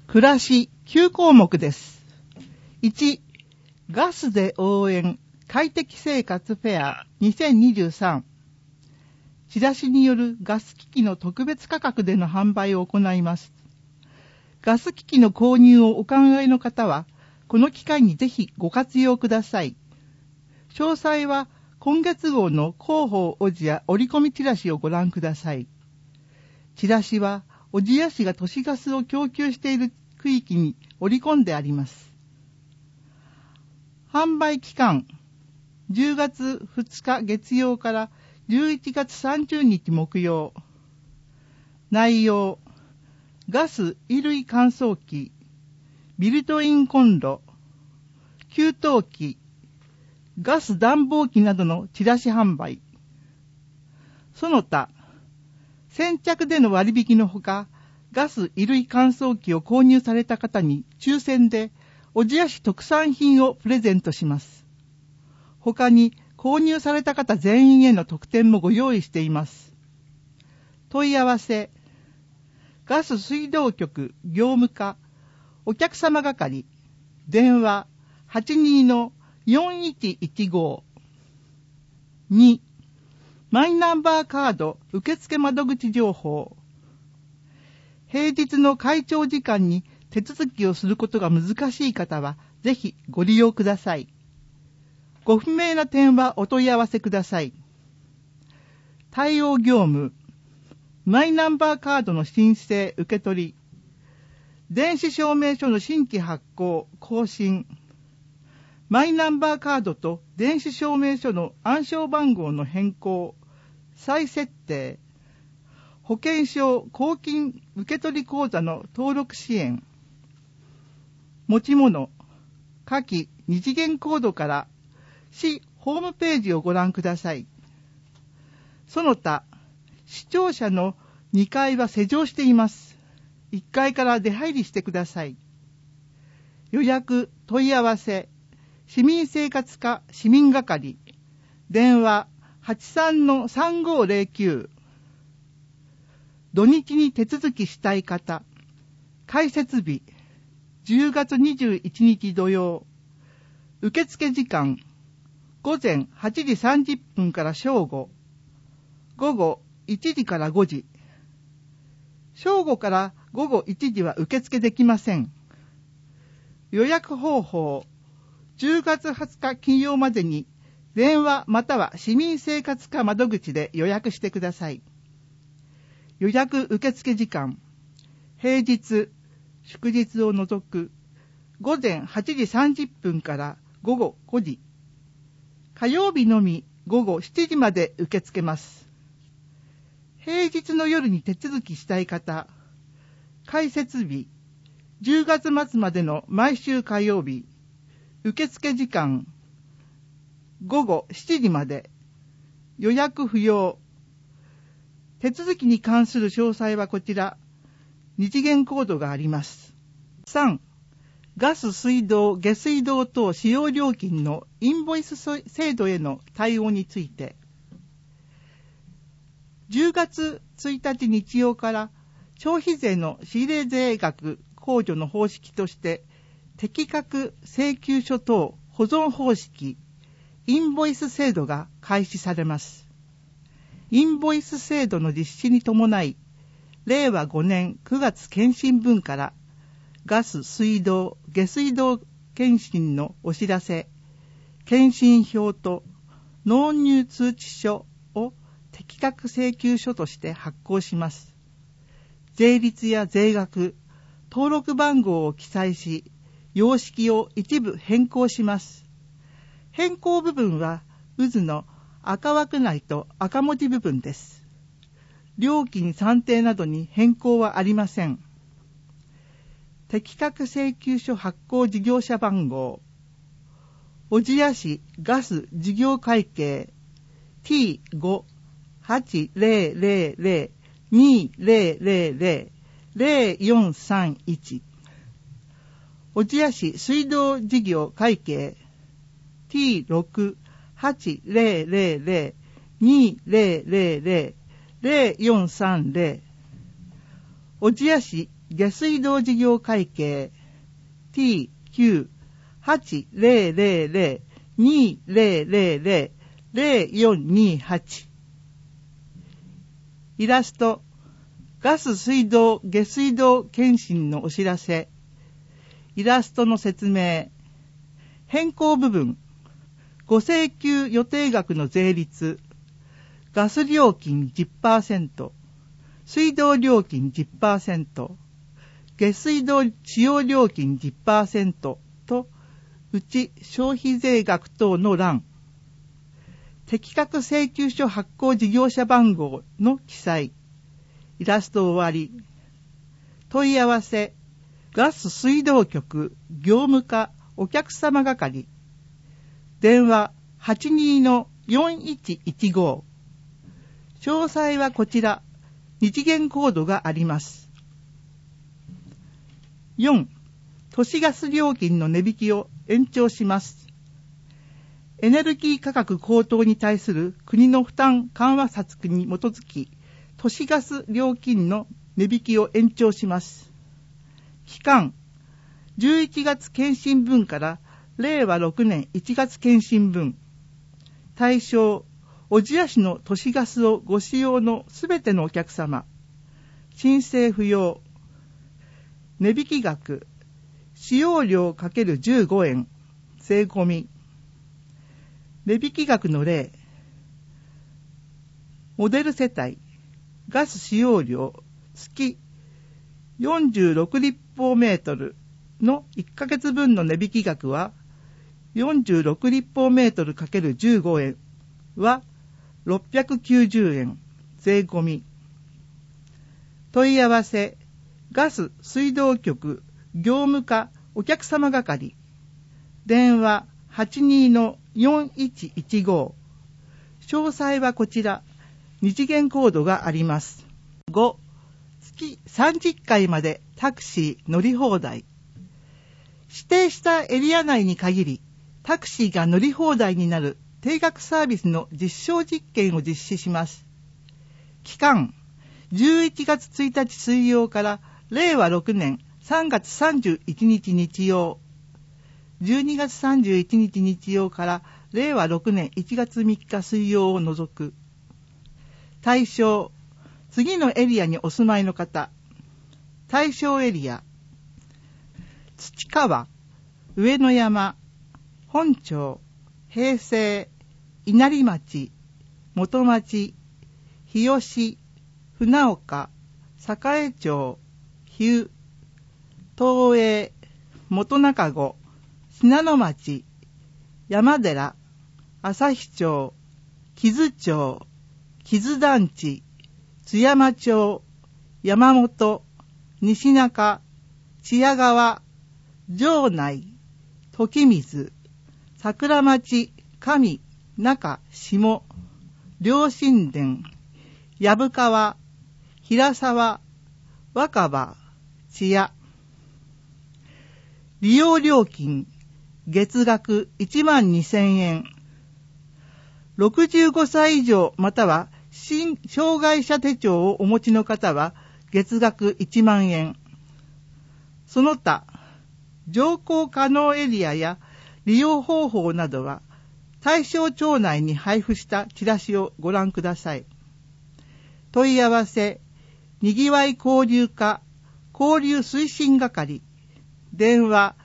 暮らし9項目です。1、ガスで応援快適生活フェア2023。チラシによるガス機器の特別価格での販売を行います。ガス機器の購入をお考えの方は、この機会にぜひご活用ください。詳細は今月号の広報小千谷折り込みチラシをご覧ください。チラシは小千谷市が都市ガスを供給している区域に織り込んであります。販売期間、10月2日月曜から11月30日木曜。内容、ガス衣類乾燥機、ビルトインコンロ、給湯器、ガス暖房機などのチラシ販売。その他、先着での割引のほか、ガス衣類乾燥機を購入された方に抽選で小千谷市特産品をプレゼントします。他に購入された方全員への特典もご用意しています。問い合わせ、ガス水道局業務課お客様係電話 82-4115。 2、マイナンバーカード受付窓口情報。平日の開庁時間に手続きをすることが難しい方は、ぜひご利用ください。ご不明な点はお問い合わせください。対応業務、マイナンバーカードの申請受け取り、電子証明書の新規発行、更新、マイナンバーカードと電子証明書の暗証番号の変更、再設定、保険証公金受取口座の登録支援。持ち物、下記二次元コードから市ホームページをご覧ください。その他、市庁舎の2階は施錠しています。1階から出入りしてください。予約、問い合わせ、市民生活課市民係、電話 83-3509。土日に手続きしたい方、開設日、10月21日土曜。受付時間、午前8時30分から正午。午後1時から5時。正午から午後1時は受付できません。予約方法、10月20日金曜までに電話または市民生活課窓口で予約してください。予約受付時間、平日、祝日を除く午前8時30分から午後5時。火曜日のみ午後7時まで受け付けます。平日の夜に手続きしたい方、開設日、10月末までの毎週火曜日、受付時間、午後7時まで、予約不要。手続きに関する詳細はこちら、二次元コードがあります。3、ガス、水道、下水道等使用料金のインボイス制度への対応について、10月1日日曜から消費税の仕入れ税額控除の方式として、適格請求書等保存方式、インボイス制度が開始されます。インボイス制度の実施に伴い、令和5年9月検針分からガス、水道、下水道検針のお知らせ、検針票と納入通知書を適格請求書として発行します。税率や税額、登録番号を記載し、様式を一部変更します。変更部分は渦の赤枠内と赤文字部分です。料金算定などに変更はありません。適格請求書発行事業者番号、小千谷市ガス事業会計 T5800020000431、小千谷市水道事業会計 T6800020000430、小千谷市下水道事業会計 T9800020000428 イラストガス水道下水道検診のお知らせ。イラストの説明。変更部分。ご請求予定額の税率。ガス料金 10%、水道料金 10%、下水道使用料金 10% と、うち消費税額等の欄。適格請求書発行事業者番号の記載。イラスト終わり。問い合わせ。ガス水道局業務課お客様係。電話 82-4115。詳細はこちら。日元コードがあります。4. 都市ガス料金の値引きを延長します。エネルギー価格高騰に対する国の負担緩和策に基づき、都市ガス料金の値引きを延長します。期間、11月検針分から令和6年1月検針分。対象、小千谷市の都市ガスをご使用のすべてのお客様。申請不要。値引き額、使用量×15円、税込み。値引き額の例、モデル世帯、ガス使用量、月46立方メートルの1ヶ月分の値引き額は、46立方メートル ×15 円は690円、税込み。問い合わせ、ガス水道局業務課お客様係。電話 82-4115。詳細はこちら。日元コードがあります。5. 月30回までタクシー乗り放題。指定したエリア内に限り、タクシーが乗り放題になる定額サービスの実証実験を実施します。期間、11月1日水曜から令和6年3月31日日曜、12月31日日曜から令和6年1月3日水曜を除く。対象、次のエリアにお住まいの方。対象エリア、土川、上野山、本町、平成、稲荷町、元町、日吉、船岡、栄町、日保、東映、元中郷、信濃町、山寺、旭町、木津町、木津団地、津山町、山本、西中、千谷川、城内、時水、桜町、上、中、下、両神殿、藪川、平沢、若葉、千谷。利用料金、月額12,000円。65歳以上または障害者手帳をお持ちの方は月額1万円。その他、乗降可能エリアや利用方法などは対象町内に配布したチラシをご覧ください。問い合わせ、にぎわい交流課交流推進係。電話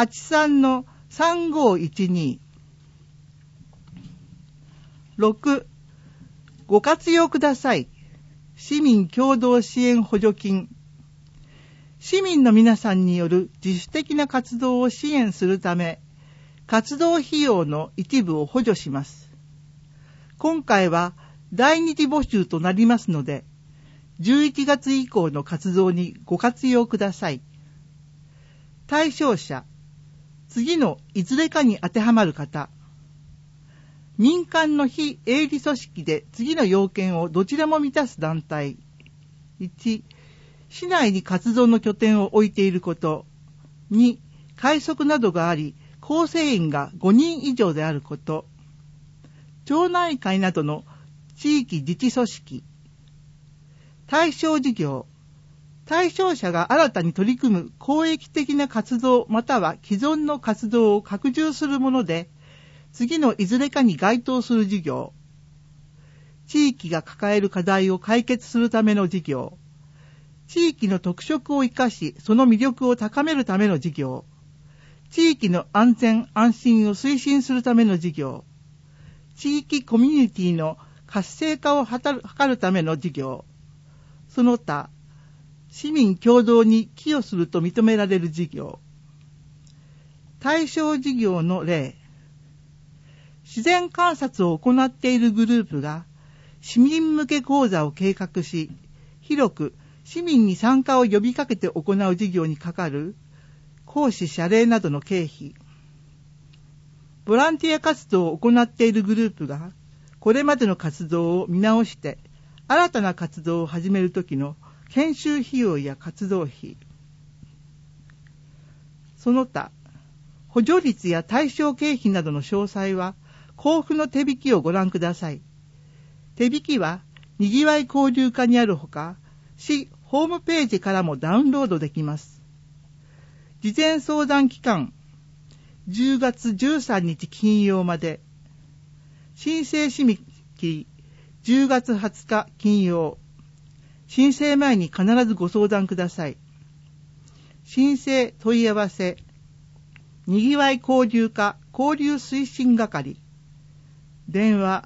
83-3512。6. ご活用ください。市民共同支援補助金。市民の皆さんによる自主的な活動を支援するため、活動費用の一部を補助します。今回は第二次募集となりますので、11月以降の活動にご活用ください。対象者、次のいずれかに当てはまる方。民間の非営利組織で次の要件をどちらも満たす団体。1、市内に活動の拠点を置いていること。2、会則などがあり、構成員が5人以上であること。町内会などの地域自治組織。対象事業。 対象者が新たに取り組む公益的な活動または既存の活動を拡充するもので、次のいずれかに該当する事業、地域が抱える課題を解決するための事業、地域の特色を生かしその魅力を高めるための事業、地域の安全安心を推進するための事業、地域コミュニティの活性化を図るための事業、その他、市民共同に寄与すると認められる事業。対象事業の例。自然観察を行っているグループが市民向け講座を計画し、広く市民に参加を呼びかけて行う事業にかかる講師謝礼などの経費。ボランティア活動を行っているグループがこれまでの活動を見直して新たな活動を始めるときの研修費用や活動費。その他、補助率や対象経費などの詳細は交付の手引きをご覧ください。手引きはにぎわい交流課にあるほか、市ホームページからもダウンロードできます。事前相談期間、10月13日金曜まで。申請締め切り、10月20日金曜。申請前に必ずご相談ください。申請問い合わせ、にぎわい交流課交流推進係。電話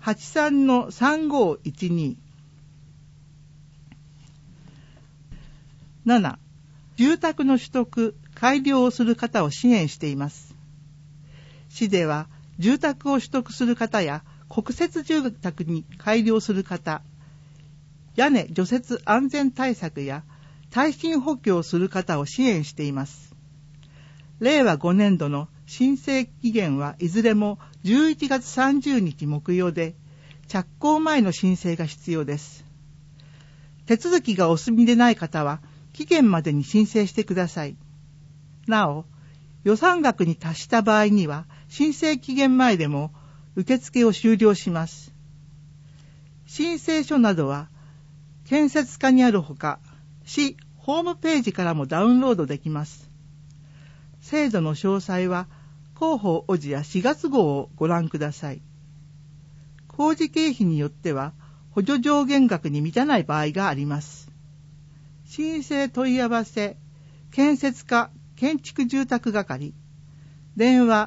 83-3512。7. 住宅の取得、改良をする方を支援しています。市では、住宅を取得する方や、国設住宅に改良する方、屋根除雪安全対策や耐震補強をする方を支援しています。令和5年度の申請期限はいずれも11月30日木曜で、着工前の申請が必要です。手続きがお済みでない方は、期限までに申請してください。なお、予算額に達した場合には、申請期限前でも受付を終了します。申請書などは、建設課にあるほか、市ホームページからもダウンロードできます。制度の詳細は、広報おじや4月号をご覧ください。工事経費によっては、補助上限額に満たない場合があります。申請問い合わせ、建設課建築住宅係、電話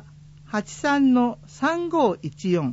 83-3514。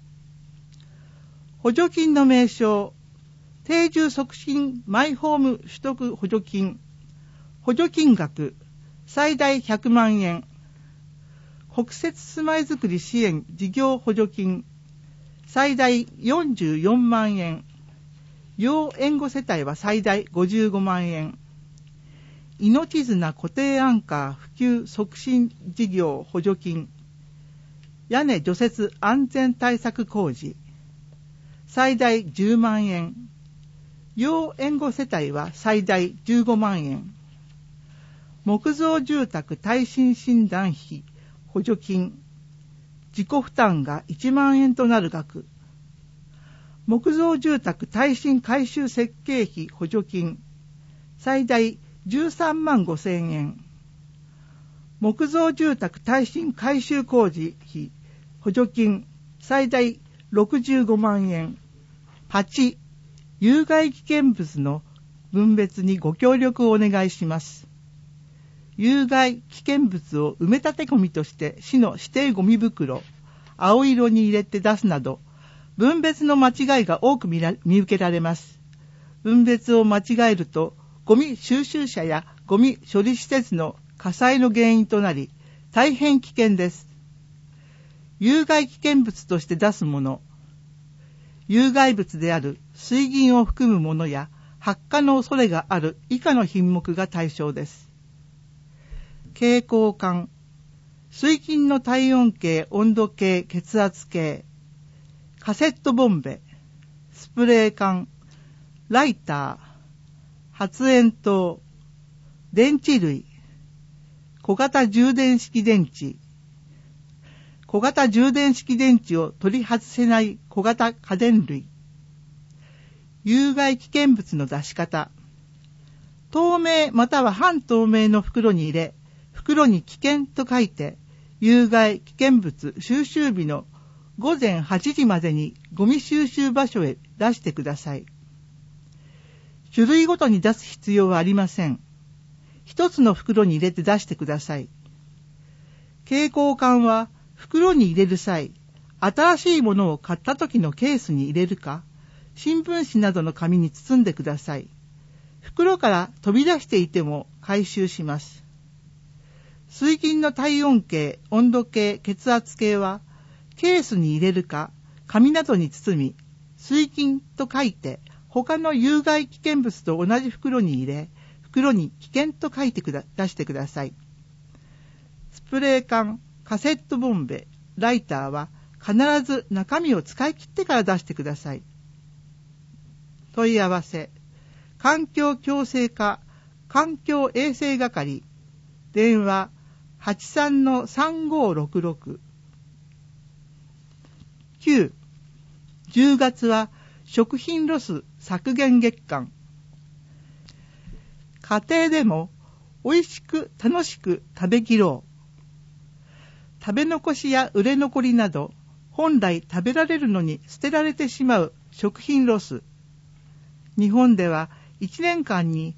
補助金の名称、定住促進マイホーム取得補助金、補助金額最大100万円、国設住まいづくり支援事業補助金最大44万円、要援護世帯は最大55万円、命綱固定アンカー普及促進事業補助金、屋根除雪安全対策工事最大10万円、要援護世帯は最大15万円、木造住宅耐震診断費補助金、自己負担が1万円となる額、木造住宅耐震改修設計費補助金最大13万5千円、木造住宅耐震改修工事費補助金最大65万円。8、有害危険物の分別にご協力をお願いします。有害危険物を埋め立てゴミとして市の指定ゴミ袋、青色に入れて出すなど、分別の間違いが多く見受けられます。分別を間違えると、ゴミ収集車やゴミ処理施設の火災の原因となり、大変危険です。有害危険物として出すもの、有害物である水銀を含むものや発火の恐れがある以下の品目が対象です。蛍光管、水銀の体温計、温度計、血圧計、カセットボンベ、スプレー缶、ライター、発煙筒、電池類、小型充電式電池、小型充電式電池を取り外せない小型家電類、有害危険物の出し方、 透明または半透明の袋に入れ、袋に危険と書いて、有害危険物収集日の午前8時までにゴミ収集場所へ出してください。種類ごとに出す必要はありません。一つの袋に入れて出してください。携行缶は袋に入れる際、新しいものを買った時のケースに入れるか、新聞紙などの紙に包んでください。袋から飛び出していても回収します。水銀の体温計、温度計、血圧計はケースに入れるか、紙などに包み、水銀と書いて他の有害危険物と同じ袋に入れ、袋に危険と書いて出してください。スプレー缶、カセットボンベ、ライターは必ず中身を使い切ってから出してください。問い合わせ、環境共生課環境衛生係、電話 83-3566。 9. 10月は食品ロス削減月間。家庭でも美味しく楽しく食べきろう。食べ残しや売れ残りなど、本来食べられるのに捨てられてしまう食品ロス。日本では1年間に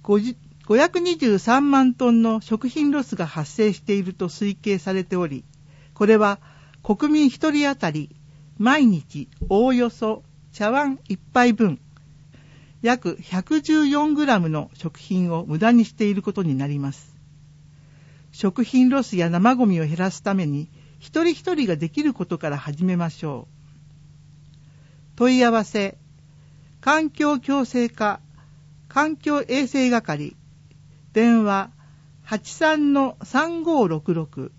523万トンの食品ロスが発生していると推計されており、これは国民1人当たり毎日おおよそ茶碗1杯分、約114グラムの食品を無駄にしていることになります。食品ロスや生ゴミを減らすために、一人一人ができることから始めましょう。問い合わせ、環境共生課環境衛生係、電話 83-3566。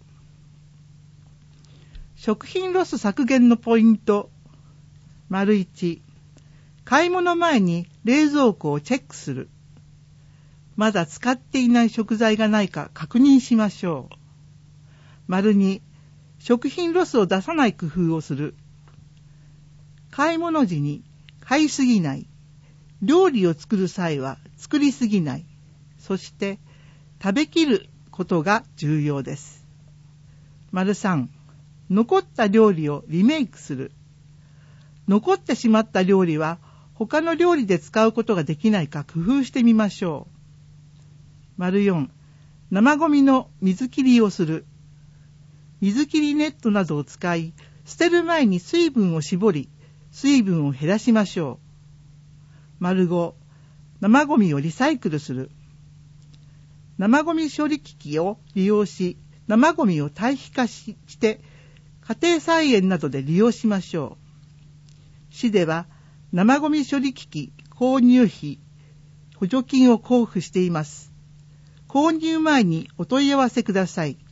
食品ロス削減のポイント。1、買い物前に冷蔵庫をチェックする。まだ使っていない食材がないか確認しましょう。2、食品ロスを出さない工夫をする。買い物時に買いすぎない。料理を作る際は作りすぎない。そして食べきることが重要です。3、残った料理をリメイクする。残ってしまった料理は他の料理で使うことができないか工夫してみましょう。4、生ゴミの水切りをする。水切りネットなどを使い、捨てる前に水分を絞り、水分を減らしましょう。5、生ゴミをリサイクルする。生ゴミ処理機器を利用し、生ゴミを堆肥化して、家庭菜園などで利用しましょう。市では、生ゴミ処理機器購入費、補助金を交付しています。購入前にお問い合わせください。